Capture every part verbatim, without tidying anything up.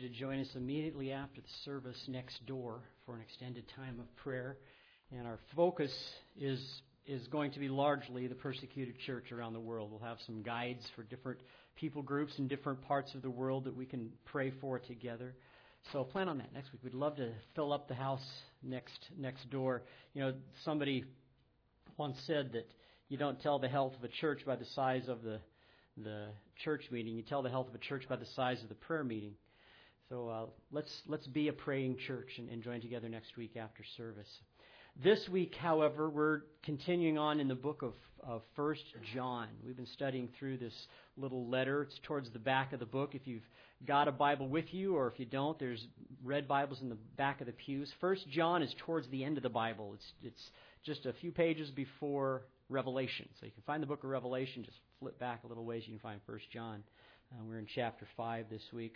you to join us immediately after the service next door for an extended time of prayer. And our focus is is going to be largely the persecuted church around the world. We'll have some guides for different people groups in different parts of the world that we can pray for together. So plan on that next week. We'd love to fill up the house next next door. You know, somebody once said that you don't tell the health of a church by the size of the the church meeting. You tell the health of a church by the size of the prayer meeting. So uh, let's let's be a praying church and, and join together next week after service. This week, however, we're continuing on in the book of, of First John. We've been studying through this little letter. It's towards the back of the book. If you've got a Bible with you, or if you don't, there's red Bibles in the back of the pews. First John is towards the end of the Bible. It's it's just a few pages before Revelation. So you can find the book of Revelation. Just flip back a little ways. You can find First John. Uh, we're in chapter five this week.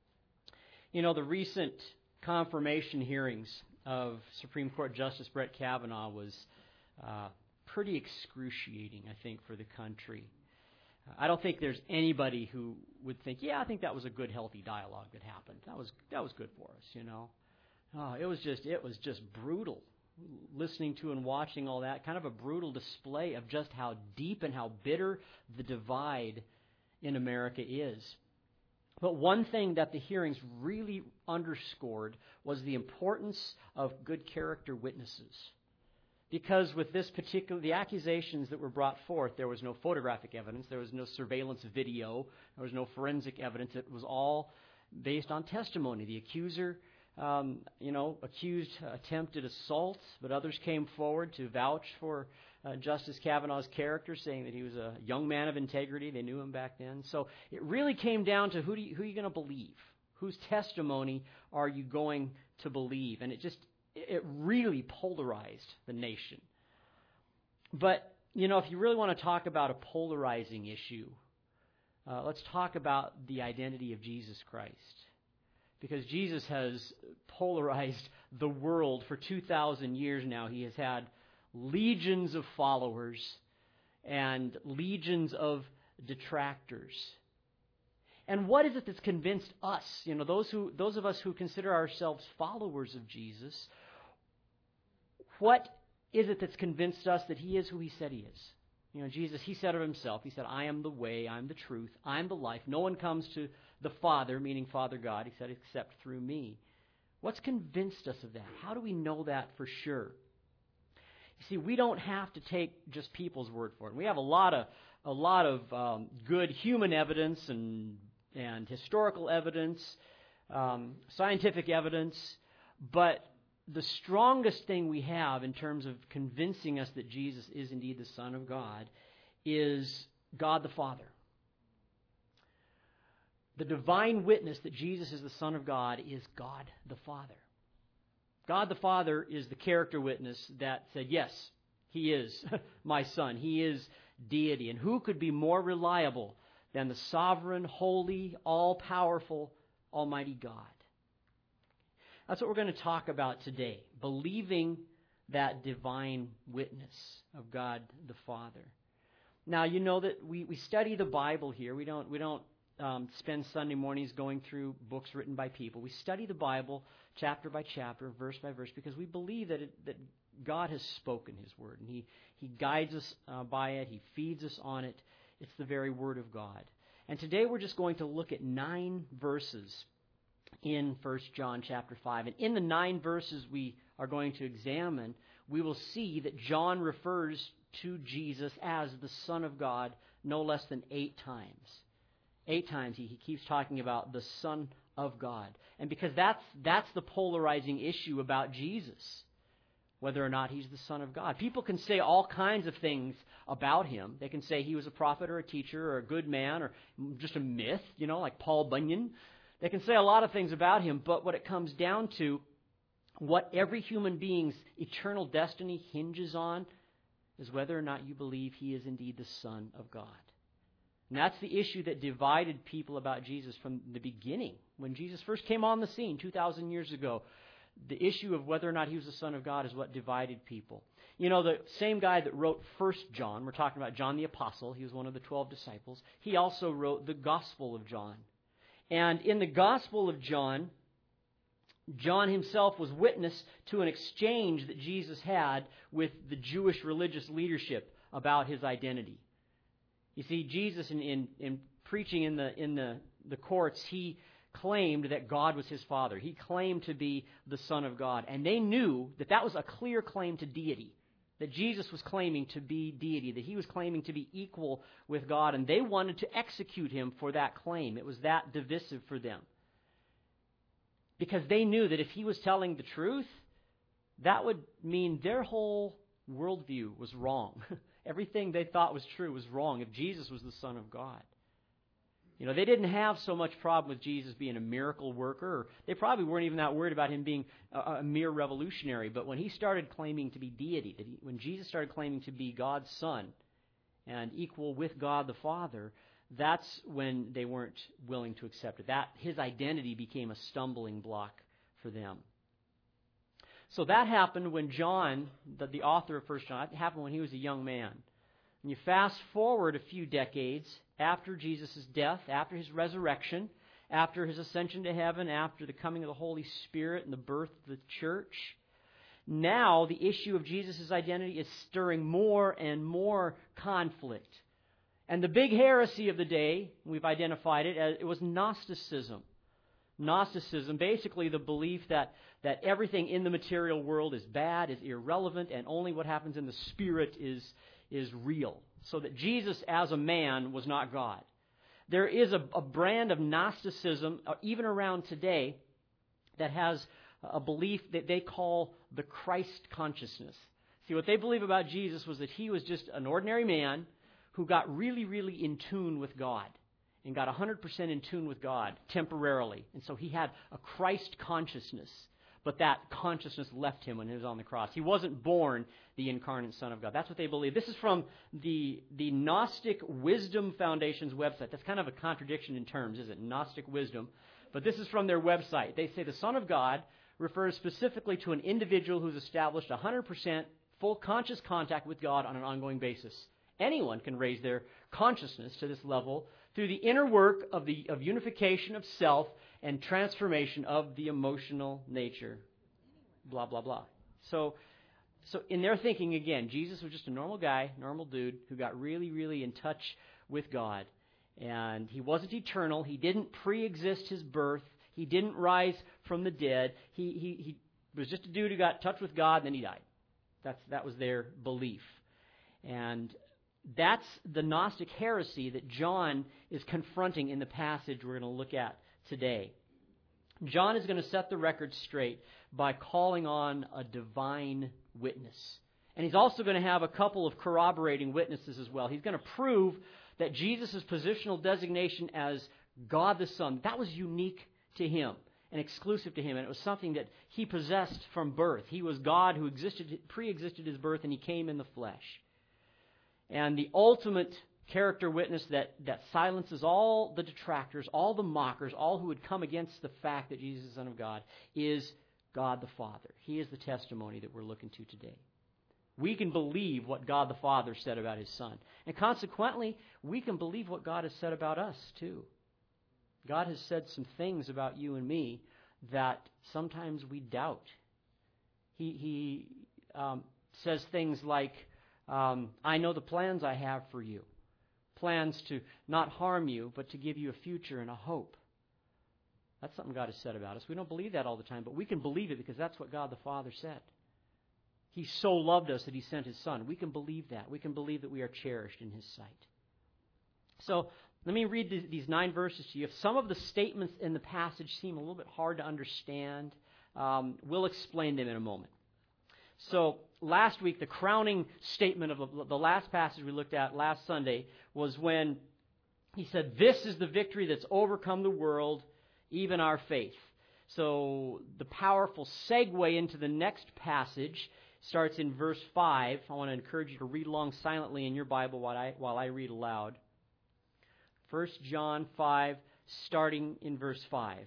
You know, the recent confirmation hearings of Supreme Court Justice Brett Kavanaugh was uh, pretty excruciating, I think, for the country. Uh, I don't think there's anybody who would think, yeah, I think that was a good, healthy dialogue that happened. That was that was good for us, you know. Oh, it was just it was just brutal. Listening to and watching all that, kind of a brutal display of just how deep and how bitter the divide in America is. But one thing that the hearings really underscored was the importance of good character witnesses. Because with this particular, the accusations that were brought forth, there was no photographic evidence, there was no surveillance video, there was no forensic evidence. It was all based on testimony. The accuser, um, you know, accused attempted assault, but others came forward to vouch for Uh, Justice Kavanaugh's character, saying that he was a young man of integrity. They knew him back then. So it really came down to who do you, who are you going to believe? Whose testimony are you going to believe? And it just, it really polarized the nation. But, you know, if you really want to talk about a polarizing issue, uh, let's talk about the identity of Jesus Christ. Because Jesus has polarized the world for two thousand years now. He has had legions of followers and legions of detractors. And what is it that's convinced us, you know, those who those of us who consider ourselves followers of Jesus, what is it that's convinced us that he is who he said he is? You know, Jesus, he said of himself, he said, I am the way, I'm the truth, I'm the life. No one comes to the Father, meaning Father God, he said, except through me. What's convinced us of that? How do we know that for sure? You see, we don't have to take just people's word for it. We have a lot of a lot of um, good human evidence and and historical evidence, um, scientific evidence, but the strongest thing we have in terms of convincing us that Jesus is indeed the Son of God is God the Father. The divine witness that Jesus is the Son of God is God the Father. God the Father is the character witness that said, yes, he is my Son. He is deity. And who could be more reliable than the sovereign, holy, all-powerful, almighty God? That's what we're going to talk about today, believing that divine witness of God the Father. Now, you know that we, we study the Bible here. We don't, we don't um, spend Sunday mornings going through books written by people. We study the Bible chapter by chapter, verse by verse, because we believe that it, that God has spoken his word, and he, he guides us uh, by it. He feeds us on it. It's the very word of God. And today we're just going to look at nine verses in First John chapter five. And in the nine verses we are going to examine, we will see that John refers to Jesus as the Son of God no less than eight times. Eight times he, he keeps talking about the Son of God. And because that's that's the polarizing issue about Jesus, whether or not he's the Son of God. People can say all kinds of things about him. They can say he was a prophet or a teacher or a good man or just a myth, you know, like Paul Bunyan. They can say a lot of things about him, but what it comes down to, what every human being's eternal destiny hinges on, is whether or not you believe he is indeed the Son of God. And that's the issue that divided people about Jesus from the beginning. When Jesus first came on the scene two thousand years ago, the issue of whether or not he was the Son of God is what divided people. You know, the same guy that wrote First John, we're talking about John the Apostle, he was one of the twelve disciples, he also wrote the Gospel of John. And in the Gospel of John, John himself was witness to an exchange that Jesus had with the Jewish religious leadership about his identity. You see, Jesus, in, in, in preaching in the in the, the courts, he claimed that God was his Father. He claimed to be the Son of God. And they knew that that was a clear claim to deity, that Jesus was claiming to be deity, that he was claiming to be equal with God, and they wanted to execute him for that claim. It was that divisive for them. Because they knew that if he was telling the truth, that would mean their whole worldview was wrong. Everything they thought was true was wrong if Jesus was the Son of God. You know, they didn't have so much problem with Jesus being a miracle worker. Or they probably weren't even that worried about him being a, a mere revolutionary. But when he started claiming to be deity, that he, when Jesus started claiming to be God's Son and equal with God the Father, that's when they weren't willing to accept it. That his identity became a stumbling block for them. So that happened when John, the, the author of First John, that happened when he was a young man. And you fast forward a few decades after Jesus' death, after his resurrection, after his ascension to heaven, after the coming of the Holy Spirit and the birth of the church. Now the issue of Jesus' identity is stirring more and more conflict. And the big heresy of the day, we've identified it as, it was Gnosticism. Gnosticism, basically the belief that, that everything in the material world is bad, is irrelevant, and only what happens in the spirit is, is real. So that Jesus as a man was not God. There is a, a brand of Gnosticism, even around today, that has a belief that they call the Christ consciousness. See, what they believe about Jesus was that he was just an ordinary man who got really, really in tune with God and got one hundred percent in tune with God temporarily. And so he had a Christ consciousness, but that consciousness left him when he was on the cross. He wasn't born the incarnate Son of God. That's what they believe. This is from the, the Gnostic Wisdom Foundation's website. That's kind of a contradiction in terms, isn't it? Gnostic wisdom. But this is from their website. They say the Son of God refers specifically to an individual who's established one hundred percent full conscious contact with God on an ongoing basis. Anyone can raise their consciousness to this level through the inner work of the of unification of self and transformation of the emotional nature. Blah, blah, blah. So, so in their thinking, again, Jesus was just a normal guy, normal dude, who got really, really in touch with God. And he wasn't eternal. He didn't pre-exist his birth. He didn't rise from the dead. He, he, he was just a dude who got in touch with God, and then he died. That's, that was their belief. And that's the Gnostic heresy that John is confronting in the passage we're going to look at today. John is going to set the record straight by calling on a divine witness. And he's also going to have a couple of corroborating witnesses as well. He's going to prove that Jesus' positional designation as God the Son, that was unique to him and exclusive to him. And it was something that he possessed from birth. He was God who existed, pre-existed his birth, and he came in the flesh. And the ultimate character witness that, that silences all the detractors, all the mockers, all who would come against the fact that Jesus is the Son of God, is God the Father. He is the testimony that we're looking to today. We can believe what God the Father said about his Son. And consequently, we can believe what God has said about us, too. God has said some things about you and me that sometimes we doubt. He, he um, says things like, Um, I know the plans I have for you. Plans to not harm you, but to give you a future and a hope. That's something God has said about us. We don't believe that all the time, but we can believe it because that's what God the Father said. He so loved us that he sent his Son. We can believe that. We can believe that we are cherished in his sight. So let me read these nine verses to you. If some of the statements in the passage seem a little bit hard to understand, um, we'll explain them in a moment. So last week, the crowning statement of the last passage we looked at last Sunday was when he said, "This is the victory that's overcome the world, even our faith." So the powerful segue into the next passage starts in verse five. I want to encourage you to read along silently in your Bible while I, while I read aloud. First John five, starting in verse five.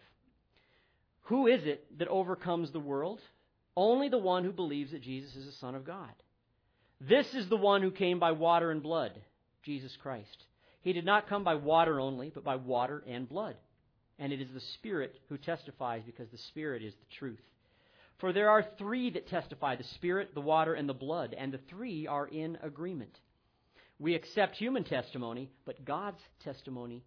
"Who is it that overcomes the world? Only the one who believes that Jesus is the Son of God. This is the one who came by water and blood, Jesus Christ. He did not come by water only, but by water and blood. and it is the Spirit who testifies, because the Spirit is the truth. For there are three that testify, the Spirit, the water, and the blood, and the three are in agreement. We accept human testimony, but God's testimony...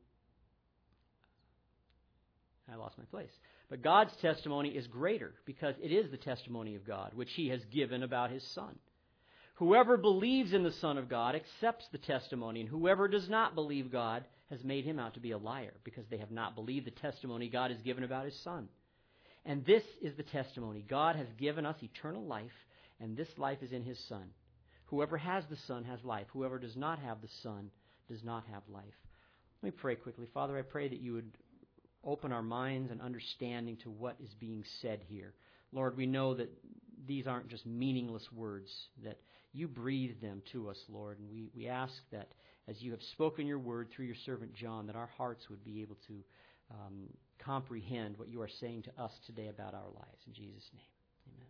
I lost my place. But God's testimony is greater, because it is the testimony of God, which He has given about His Son. Whoever believes in the Son of God accepts the testimony, and whoever does not believe God has made him out to be a liar, because they have not believed the testimony God has given about His Son. And this is the testimony. God has given us eternal life, and this life is in His Son. Whoever has the Son has life. Whoever does not have the Son does not have life. Let me pray quickly. Father, I pray that you would open our minds and understanding to what is being said here. Lord, we know that these aren't just meaningless words, that you breathe them to us, Lord. And we, we ask that as you have spoken your word through your servant John, that our hearts would be able to um, comprehend what you are saying to us today about our lives. In Jesus' name, amen.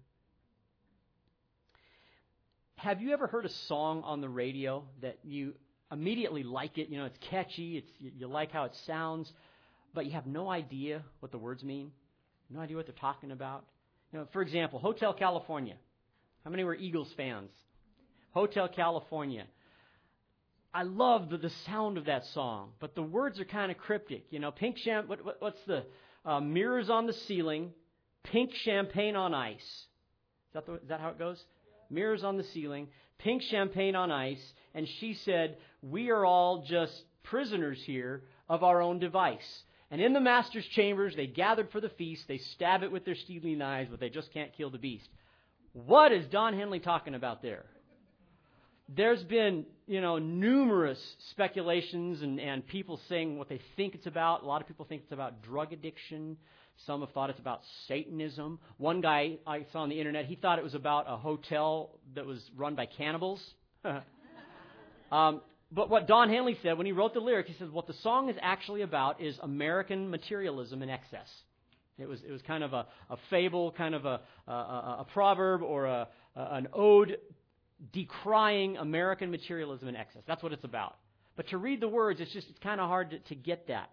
Have you ever heard a song on the radio that you immediately like it? You know, it's catchy, it's you, you like how it sounds, but you have no idea what the words mean? No idea what they're talking about? You know, for example, Hotel California. How many were Eagles fans? Hotel California. I love the, the sound of that song, but the words are kind of cryptic. You know, pink champ. What, what, what's the uh, mirrors on the ceiling? Pink champagne on ice. Is that the, is that how it goes? Mirrors on the ceiling, pink champagne on ice, and she said, "We are all just prisoners here of our own device. And in the master's chambers, they gathered for the feast. They stab it with their steely knives, but they just can't kill the beast." What is Don Henley talking about there? There's been, you know, numerous speculations and, and people saying what they think it's about. A lot of people think it's about drug addiction. Some have thought it's about Satanism. One guy I saw on the internet, he thought it was about a hotel that was run by cannibals. um, but what Don Henley said when he wrote the lyrics, he said what the song is actually about is American materialism in excess. It was it was kind of a, a fable, kind of a, a, a, a proverb or a, a, an ode decrying American materialism in excess. That's what it's about. But to read the words, it's just it's kind of hard to, to get that.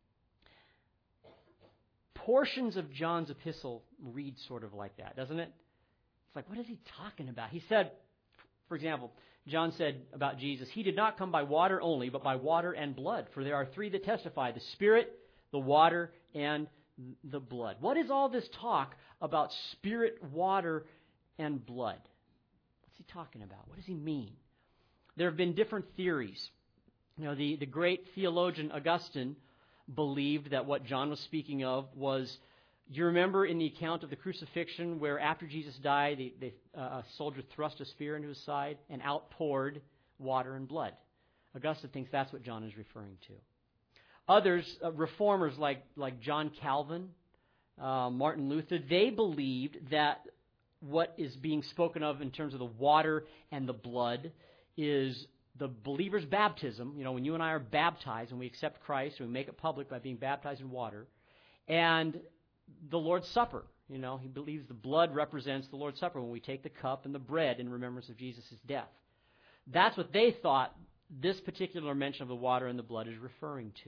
Portions of John's epistle read sort of like that, doesn't it? It's like, what is he talking about? He said, for example, John said about Jesus, "He did not come by water only, but by water and blood. For there are three that testify, the Spirit, the water, and the blood." What is all this talk about Spirit, water, and blood? What's he talking about? What does he mean? There have been different theories. You know, the, the great theologian Augustine believed that what John was speaking of was, do you remember in the account of the crucifixion where after Jesus died, they, they, uh, a soldier thrust a spear into his side and outpoured water and blood? Augustine thinks that's what John is referring to. Others, uh, reformers like, like John Calvin, uh, Martin Luther, they believed that what is being spoken of in terms of the water and the blood is the believer's baptism. You know, when you and I are baptized, when we accept Christ, and we make it public by being baptized in water, and the Lord's Supper. You know, he believes the blood represents the Lord's Supper when we take the cup and the bread in remembrance of Jesus' death. That's what they thought this particular mention of the water and the blood is referring to.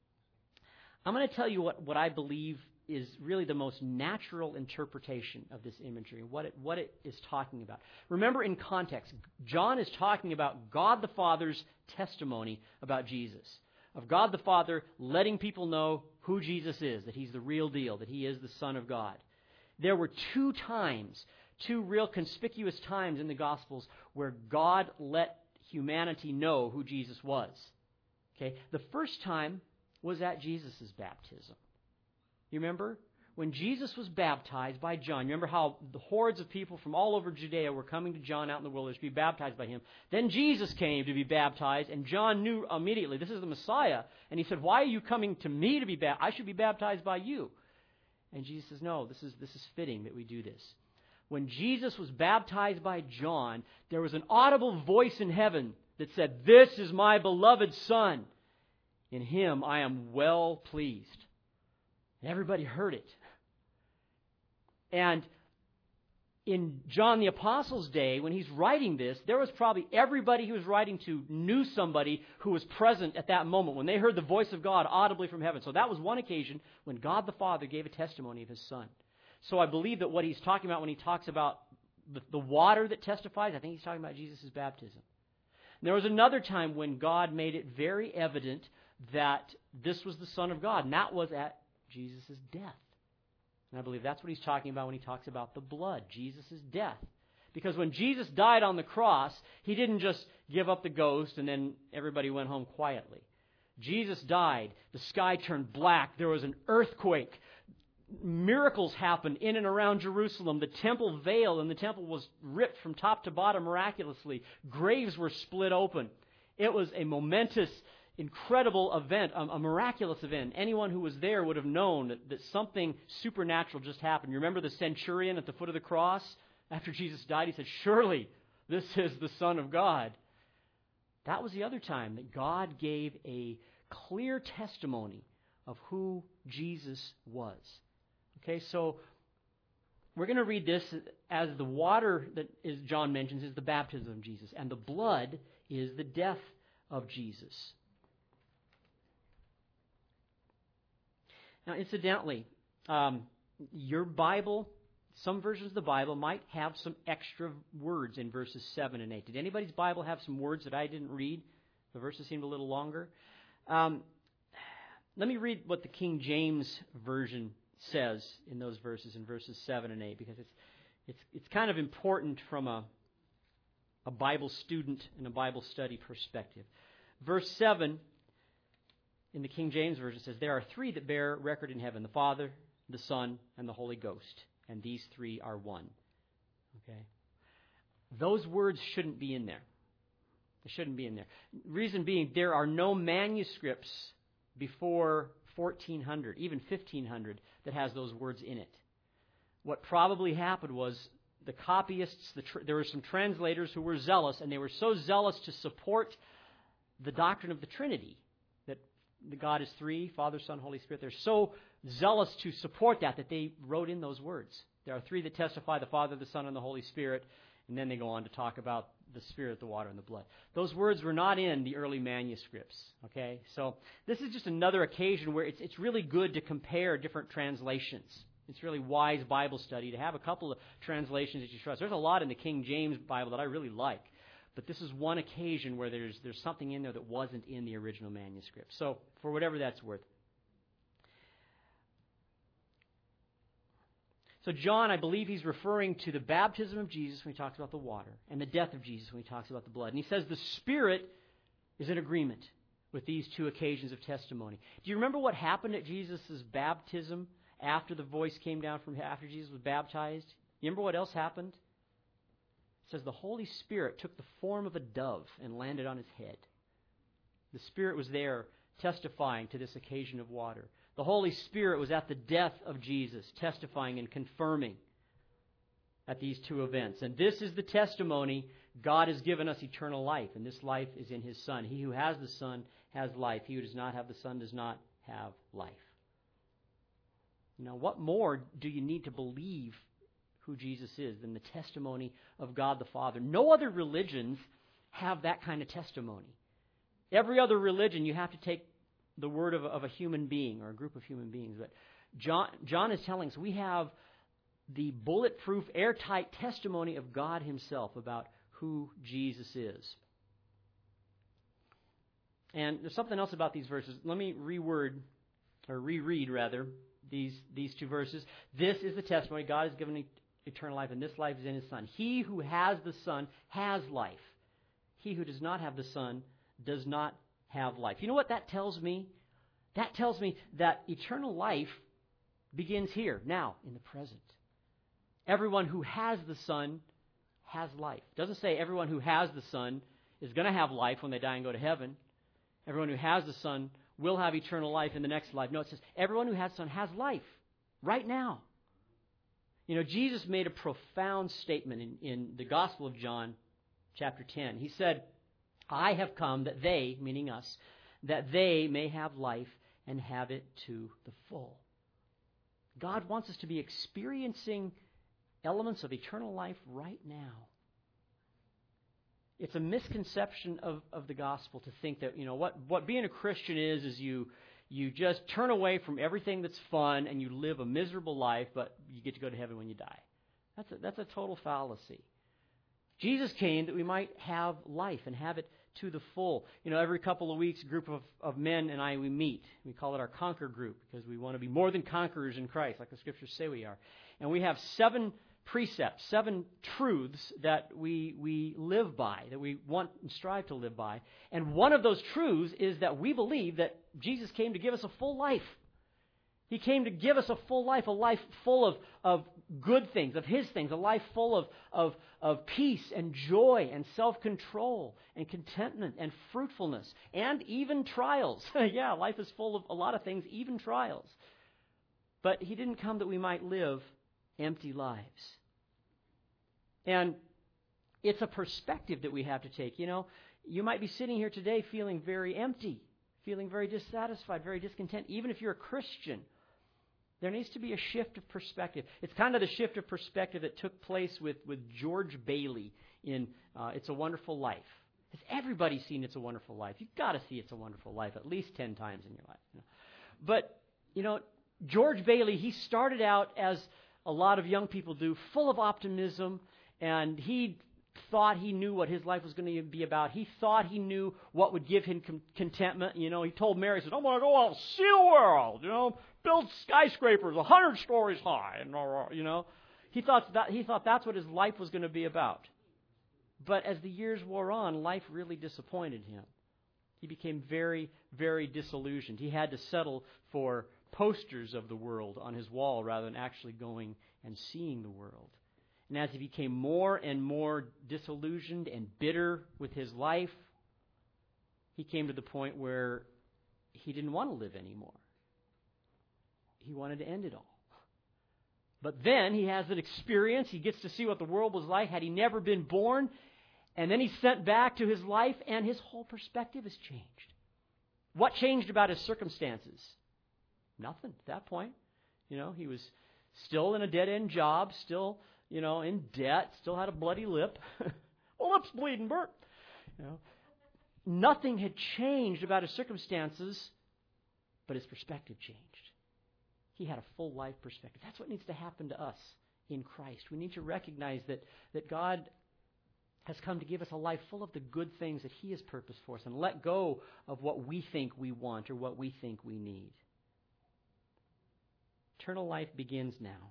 I'm going to tell you what, what I believe is really the most natural interpretation of this imagery, what it, what it is talking about. Remember, in context, John is talking about God the Father's testimony about Jesus, of God the Father letting people know who Jesus is, that he's the real deal, that he is the Son of God. There were two times, two real conspicuous times in the Gospels where God let humanity know who Jesus was. Okay, the first time was at Jesus' baptism. You remember? When Jesus was baptized by John, you remember how the hordes of people from all over Judea were coming to John out in the wilderness to be baptized by him. Then Jesus came to be baptized, and John knew immediately, this is the Messiah. And he said, "Why are you coming to me to be baptized? I should be baptized by you." And Jesus says, "No, this is, this is fitting that we do this." When Jesus was baptized by John, there was an audible voice in heaven that said, "This is my beloved Son. In him I am well pleased." And everybody heard it. And in John the Apostle's day, when he's writing this, there was probably everybody he was writing to knew somebody who was present at that moment when they heard the voice of God audibly from heaven. So that was one occasion when God the Father gave a testimony of his Son. So I believe that what he's talking about when he talks about the, the water that testifies, I think he's talking about Jesus' baptism. And there was another time when God made it very evident that this was the Son of God, and that was at Jesus' death. And I believe that's what he's talking about when he talks about the blood, Jesus' death. Because when Jesus died on the cross, he didn't just give up the ghost and then everybody went home quietly. Jesus died. The sky turned black. There was an earthquake. Miracles happened in and around Jerusalem. The temple veil in the temple was ripped from top to bottom miraculously. Graves were split open. It was a momentous, incredible event, a, a miraculous event. Anyone who was there would have known that, that something supernatural just happened. You remember the centurion at the foot of the cross? After Jesus died, he said, "Surely this is the Son of God." That was the other time that God gave a clear testimony of who Jesus was. Okay, so we're going to read this as the water that is, John mentions is the baptism of Jesus, and the blood is the death of Jesus. Now, incidentally, um, your Bible, some versions of the Bible might have some extra words in verses seven and eight. Did anybody's Bible have some words that I didn't read? The verses seemed a little longer. Um, let me read what the King James Version says in those verses, in verses seven and eight, because it's it's it's kind of important from a a Bible student and a Bible study perspective. Verse seven in the King James Version says, "There are three that bear record in heaven, the Father, the Son, and the Holy Ghost, and these three are one." Okay? Those words shouldn't be in there. They shouldn't be in there. Reason being, there are no manuscripts before fourteen hundred, even fifteen hundred, that has those words in it. What probably happened was the copyists, the tr- there were some translators who were zealous, and they were so zealous to support the doctrine of the Trinity, that the God is three, Father, Son, Holy Spirit. They're so zealous to support that that they wrote in those words. There are three that testify, the Father, the Son, and the Holy Spirit, and then they go on to talk about the Spirit, the water, and the blood. Those words were not in the early manuscripts, okay? So this is just another occasion where it's it's really good to compare different translations. It's really wise Bible study to have a couple of translations that you trust. There's a lot in the King James Bible that I really like, but this is one occasion where there's there's something in there that wasn't in the original manuscript. So for whatever that's worth. So John, I believe he's referring to the baptism of Jesus when he talks about the water, and the death of Jesus when he talks about the blood. And he says the Spirit is in agreement with these two occasions of testimony. Do you remember what happened at Jesus' baptism after the voice came down from after Jesus was baptized? You remember what else happened? It says the Holy Spirit took the form of a dove and landed on his head. The Spirit was there testifying to this occasion of water. The Holy Spirit was at the death of Jesus, testifying and confirming at these two events. And this is the testimony: God has given us eternal life, and this life is in His Son. He who has the Son has life. He who does not have the Son does not have life. Now, what more do you need to believe who Jesus is than the testimony of God the Father? No other religions have that kind of testimony. Every other religion, you have to take the word of a, of a human being or a group of human beings. But John, John is telling us we have the bulletproof, airtight testimony of God Himself about who Jesus is. And there's something else about these verses. Let me reword, or reread rather, these, these two verses. This is the testimony: God has given eternal life, and this life is in His Son. He who has the Son has life. He who does not have the Son does not have life. You know what that tells me? That tells me that eternal life begins here, now, in the present. Everyone who has the Son has life. It doesn't say everyone who has the Son is going to have life when they die and go to heaven. Everyone who has the Son will have eternal life in the next life. No, it says everyone who has the Son has life right now. You know, Jesus made a profound statement in, in the Gospel of John, chapter ten. He said, "I have come that they," meaning us, "that they may have life and have it to the full." God wants us to be experiencing elements of eternal life right now. It's a misconception of, of the gospel to think that, you know, what, what being a Christian is, is you you just turn away from everything that's fun and you live a miserable life, but you get to go to heaven when you die. That's a, that's a total fallacy. Jesus came that we might have life and have it to the full. You know, every couple of weeks, a group of, of men and I, we meet. We call it our Conquer group because we want to be more than conquerors in Christ, like the Scriptures say we are. And we have seven precepts, seven truths that we we live by, that we want and strive to live by. And one of those truths is that we believe that Jesus came to give us a full life. He came to give us a full life, a life full of, of good things, of His things, a life full of, of, of peace and joy and self-control and contentment and fruitfulness and even trials. Yeah, life is full of a lot of things, even trials. But He didn't come that we might live empty lives. And it's a perspective that we have to take. You know, you might be sitting here today feeling very empty, feeling very dissatisfied, very discontent, even if you're a Christian. There needs to be a shift of perspective. It's kind of the shift of perspective that took place with, with George Bailey in uh, It's a Wonderful Life. Has everybody seen It's a Wonderful Life? You've got to see It's a Wonderful Life at least ten times in your life. You know? But, you know, George Bailey, he started out as a lot of young people do, full of optimism, and he thought he knew what his life was going to be about. He thought he knew what would give him con- contentment. You know, he told Mary, he said, I'm going to go out and see the world, you know, build skyscrapers a hundred stories high, and you know. He thought that he thought that's what his life was going to be about. But as the years wore on, life really disappointed him. He became very, very disillusioned. He had to settle for posters of the world on his wall rather than actually going and seeing the world. And as he became more and more disillusioned and bitter with his life, he came to the point where he didn't want to live anymore. He wanted to end it all. But then he has an experience. He gets to see what the world was like had he never been born. And then he's sent back to his life, and his whole perspective has changed. What changed about his circumstances? Nothing at that point. You know, he was still in a dead-end job, still, you know, in debt, still had a bloody lip. Well, lip's bleeding, Bert. You know, nothing had changed about his circumstances, but his perspective changed. He had a full life perspective. That's what needs to happen to us in Christ. We need to recognize that, that God has come to give us a life full of the good things that He has purposed for us, and let go of what we think we want or what we think we need. Eternal life begins now.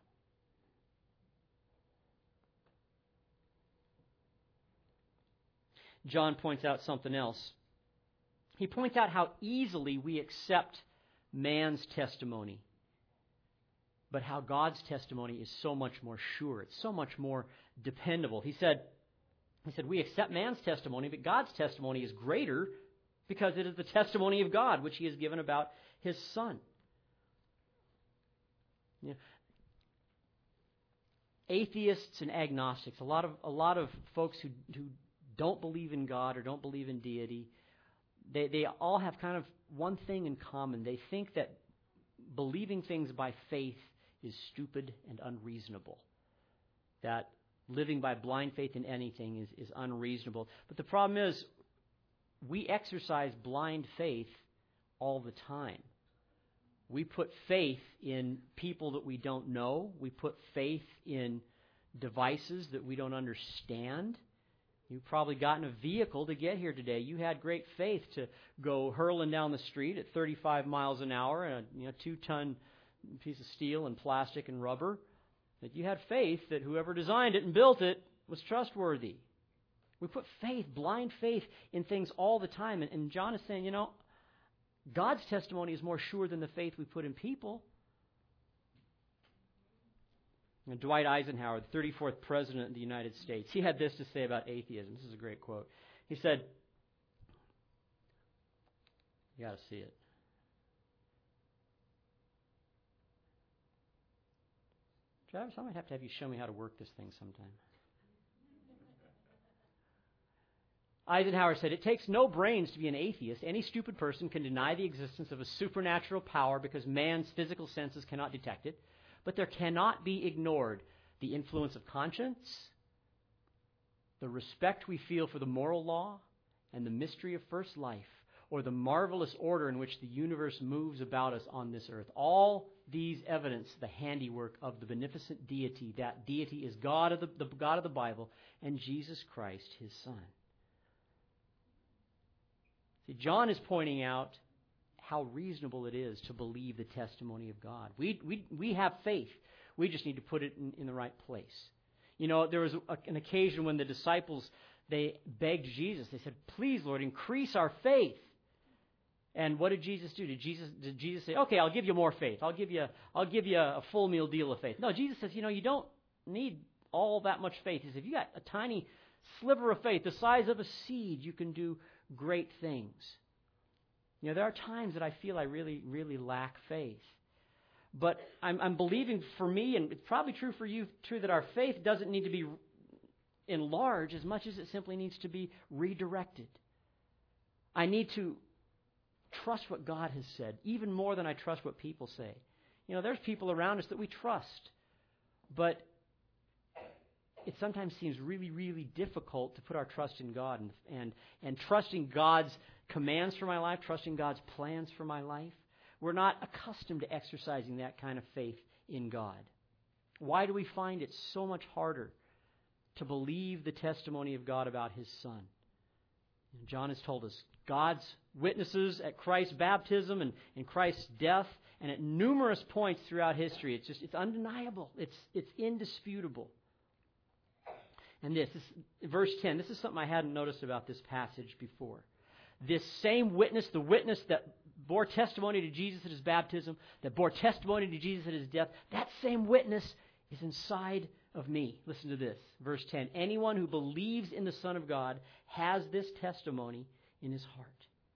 John points out something else. He points out how easily we accept man's testimony, but how God's testimony is so much more sure. It's so much more dependable. He said, he said, we accept man's testimony, but God's testimony is greater because it is the testimony of God, which He has given about His Son. Yeah. Atheists and agnostics, a lot of a lot of folks who who don't believe in God or don't believe in deity, they they all have kind of one thing in common. They think that believing things by faith is stupid and unreasonable. That living by blind faith in anything is, is unreasonable. But the problem is, we exercise blind faith all the time. We put faith in people that we don't know. We put faith in devices that we don't understand. You've probably gotten a vehicle to get here today. You had great faith to go hurling down the street at thirty-five miles an hour and a you know, two-ton piece of steel and plastic and rubber. That you had faith that whoever designed it and built it was trustworthy. We put faith, blind faith, in things all the time. And, and John is saying, you know, God's testimony is more sure than the faith we put in people. And Dwight Eisenhower, the thirty-fourth President of the United States, he had this to say about atheism. This is a great quote. He said, you got to see it. Travis, I might have to have you show me how to work this thing sometime. Eisenhower said, it takes no brains to be an atheist. Any stupid person can deny the existence of a supernatural power because man's physical senses cannot detect it. But there cannot be ignored the influence of conscience, the respect we feel for the moral law, and the mystery of first life, or the marvelous order in which the universe moves about us on this earth. All these evidence the handiwork of the beneficent deity. That deity is God of the, the God of the Bible, and Jesus Christ, His Son. See, John is pointing out how reasonable it is to believe the testimony of God. We we we have faith. We just need to put it in, in the right place. You know, there was a, an occasion when the disciples, they begged Jesus. They said, "Please, Lord, increase our faith." And what did Jesus do? Did Jesus did Jesus say, "Okay, I'll give you more faith. I'll give you I'll give you a full meal deal of faith"? No, Jesus says, "You know, you don't need all that much faith." He says, "If you got a tiny sliver of faith, the size of a seed, you can do great things." You know, there are times that I feel I really, really lack faith. But I'm, I'm believing for me, and it's probably true for you, true that our faith doesn't need to be enlarged as much as it simply needs to be redirected. I need to trust what God has said, even more than I trust what people say. You know, there's people around us that we trust, but it sometimes seems really, really difficult to put our trust in God and and, and trusting God's commands for my life, trusting God's plans for my life. We're not accustomed to exercising that kind of faith in God. Why do we find it so much harder to believe the testimony of God about His Son? And John has told us God's witnesses at Christ's baptism and, and Christ's death, and at numerous points throughout history. It's just it's undeniable. It's it's indisputable. And this, this verse ten, this is something I hadn't noticed about this passage before. This same witness, the witness that bore testimony to Jesus at His baptism, that bore testimony to Jesus at His death, that same witness is inside of me. Listen to this, verse ten. Anyone who believes in the Son of God has this testimony in his heart.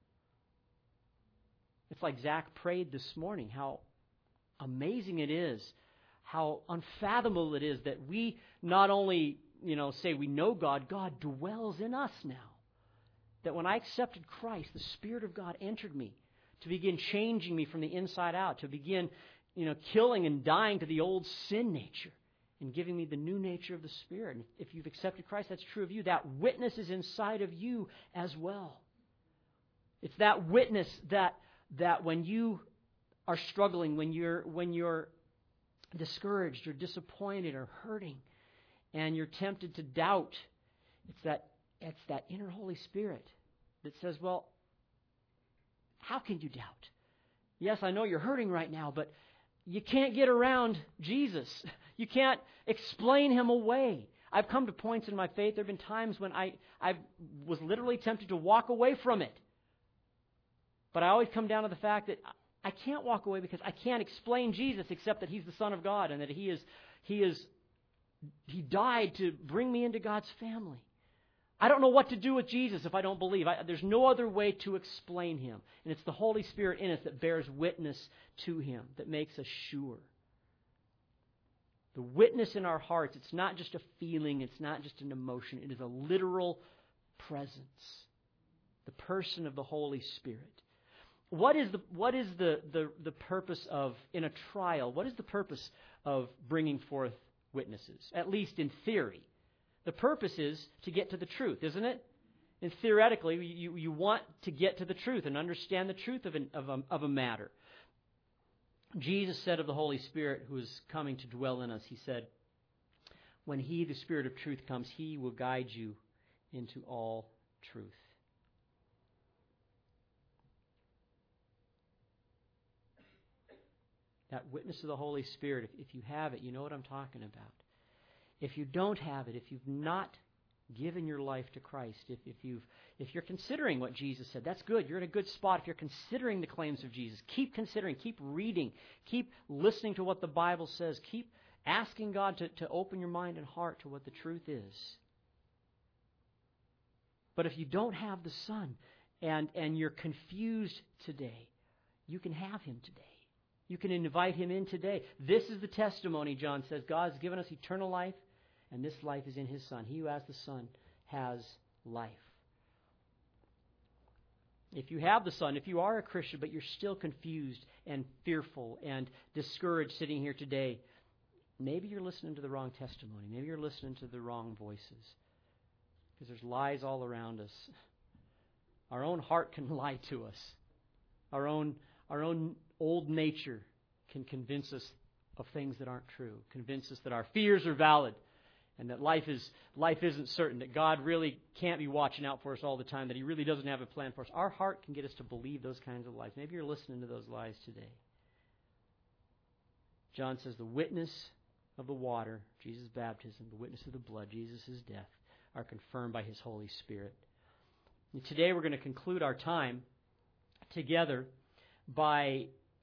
It's like Zach prayed this morning, how amazing it is, how unfathomable it is that we not only, you know, say we know God, God dwells in us now. That when I accepted Christ, the Spirit of God entered me to begin changing me from the inside out, to begin, you know, killing and dying to the old sin nature and giving me the new nature of the Spirit. And if you've accepted Christ, that's true of you. That witness is inside of you as well. It's that witness that that when you are struggling, when you're when you're discouraged or disappointed or hurting, and you're tempted to doubt, it's that it's that inner Holy Spirit that says, well, how can you doubt? Yes, I know you're hurting right now, but you can't get around Jesus. You can't explain Him away. I've come to points in my faith, there have been times when I, I was literally tempted to walk away from it. But I always come down to the fact that I can't walk away because I can't explain Jesus except that He's the Son of God and that He is He is He died to bring me into God's family. I don't know what to do with Jesus if I don't believe. I, there's no other way to explain Him. And it's the Holy Spirit in us that bears witness to Him, that makes us sure. The witness in our hearts, it's not just a feeling, it's not just an emotion, it is a literal presence. The person of the Holy Spirit. What is the what is the, the, the purpose of, in a trial, what is the purpose of bringing forth witnesses? At least in theory. The purpose is to get to the truth, isn't it? And theoretically, you, you want to get to the truth and understand the truth of, an, of, a, of a matter. Jesus said of the Holy Spirit who is coming to dwell in us, He said, when He, the Spirit of truth, comes, He will guide you into all truth. That witness of the Holy Spirit, if, if you have it, you know what I'm talking about. If you don't have it, if you've not given your life to Christ, if, if you've if you're considering what Jesus said, that's good. You're in a good spot if you're considering the claims of Jesus. Keep considering, keep reading, keep listening to what the Bible says, keep asking God to, to open your mind and heart to what the truth is. But if you don't have the Son and, and you're confused today, you can have Him today. You can invite Him in today. This is the testimony, John says. God has given us eternal life, and this life is in His Son. He who has the Son has life. If you have the Son, if you are a Christian, but you're still confused and fearful and discouraged sitting here today, maybe you're listening to the wrong testimony. Maybe you're listening to the wrong voices. Because there's lies all around us. Our own heart can lie to us. Our own, our own old nature can convince us of things that aren't true. Convince us that our fears are valid. And that life is life isn't certain. That God really can't be watching out for us all the time. That He really doesn't have a plan for us. Our heart can get us to believe those kinds of lies. Maybe you're listening to those lies today. John says the witness of the water, Jesus' baptism, the witness of the blood, Jesus' death, are confirmed by His Holy Spirit. And today we're going to conclude our time together by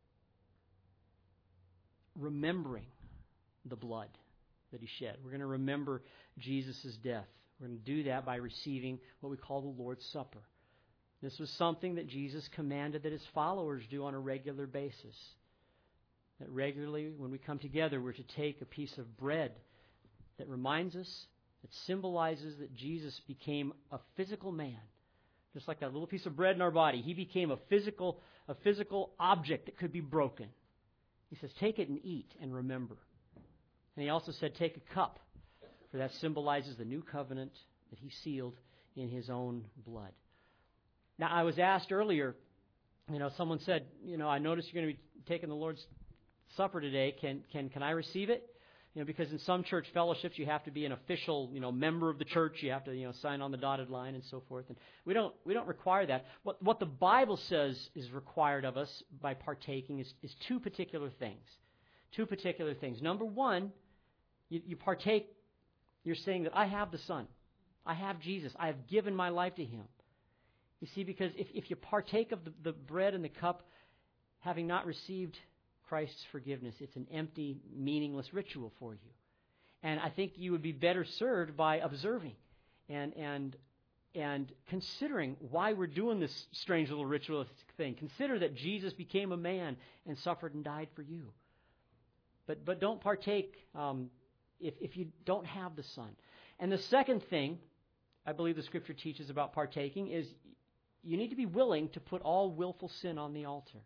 remembering the blood that He shed. We're going to remember Jesus' death. We're going to do that by receiving what we call the Lord's Supper. This was something that Jesus commanded that His followers do on a regular basis. That regularly, when we come together, we're to take a piece of bread that reminds us, that symbolizes that Jesus became a physical man. Just like that little piece of bread in our body. He became a physical, a physical object that could be broken. He says, take it and eat and remember. And He also said, take a cup, for that symbolizes the new covenant that He sealed in His own blood. Now, I was asked earlier, you know, someone said, you know, I noticed you're going to be taking the Lord's Supper today. Can can can I receive it? You know, because in some church fellowships you have to be an official, you know, member of the church. You have to, you know, sign on the dotted line and so forth. And we don't we don't require that. What what the Bible says is required of us by partaking is, is two particular things. Two particular things. Number one, you, you partake. You're saying that I have the Son, I have Jesus, I have given my life to Him. You see, because if if you partake of the, the bread and the cup, having not received Christ's forgiveness, it's an empty, meaningless ritual for you. And I think you would be better served by observing and and and considering why we're doing this strange little ritualistic thing. Consider that Jesus became a man and suffered and died for you. But but don't partake um, if if you don't have the Son. And the second thing I believe the Scripture teaches about partaking is you need to be willing to put all willful sin on the altar.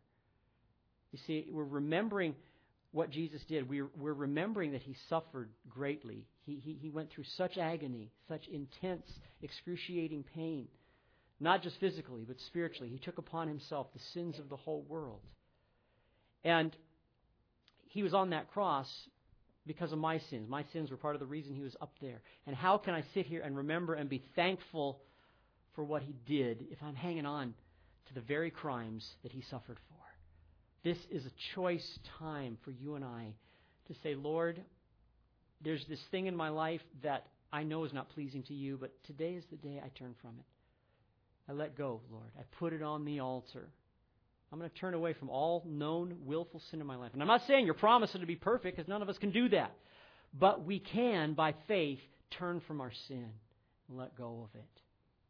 You see, we're remembering what Jesus did. We're, we're remembering that He suffered greatly. He, he, he went through such agony, such intense, excruciating pain. Not just physically, but spiritually. He took upon Himself the sins of the whole world. And He was on that cross because of my sins. My sins were part of the reason He was up there. And how can I sit here and remember and be thankful for what He did if I'm hanging on to the very crimes that He suffered for? This is a choice time for you and I to say, Lord, there's this thing in my life that I know is not pleasing to You, but today is the day I turn from it. I let go, Lord. I put it on the altar. I'm going to turn away from all known willful sin in my life. And I'm not saying you're promising to be perfect, because none of us can do that. But we can, by faith, turn from our sin and let go of it.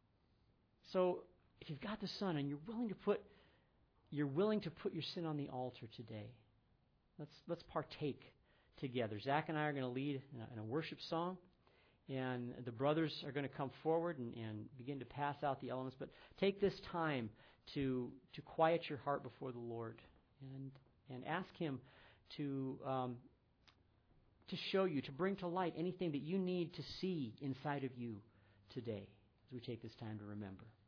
So if you've got the Son and you're willing to put You're willing to put your sin on the altar today, Let's let's partake together. Zach and I are going to lead in a, in a worship song, and the brothers are going to come forward and, and begin to pass out the elements. But take this time to to quiet your heart before the Lord and and ask Him to um, to show you, to bring to light anything that you need to see inside of you today as we take this time to remember.